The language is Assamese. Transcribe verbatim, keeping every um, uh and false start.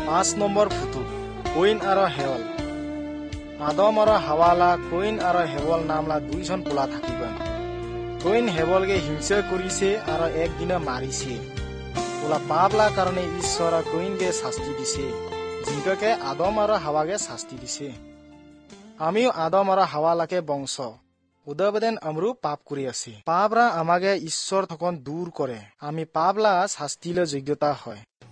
পাঁচ নম্বৰ ফুটু কইন আৰু হেৱল। আদম আৰু হাৱালা কইন আৰু হেৱল নামলা দুইজন পোলা থাকিব। কইন হেৱলকে হিংসা কৰিছে আৰু একদিনা মাৰিছে। পোলা পাপলা কাৰণে ঈশ্বৰ কইনকে শাস্তি দিছে, যিনকে আদম আৰু হাৱাকে শাস্তি দিছে। আমিও আদম আৰু হাৱালাকে বংশ উদাবেদেন আমৰো পাপ কৰি আছে। পাপৰা আমাকে ঈশ্বৰ থকন দূৰ কৰে। আমি পাপলা শাস্তিলে যোগ্যতা হয়।